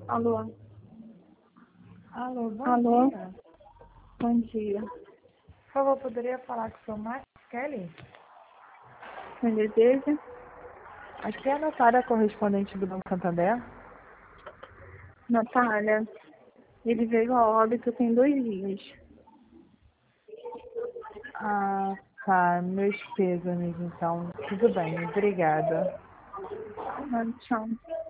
Alô? Alô, bom Alô? dia. Bom dia. Por favor, poderia falar com o seu Marcos Kelly? Quem deseja? Aqui é a Natália, correspondente do Banco Santander. Natália. Ele veio a óbito tem 2 dias. Ah, tá. Meus pêsames, então. Tudo bem, obrigada. Tchau.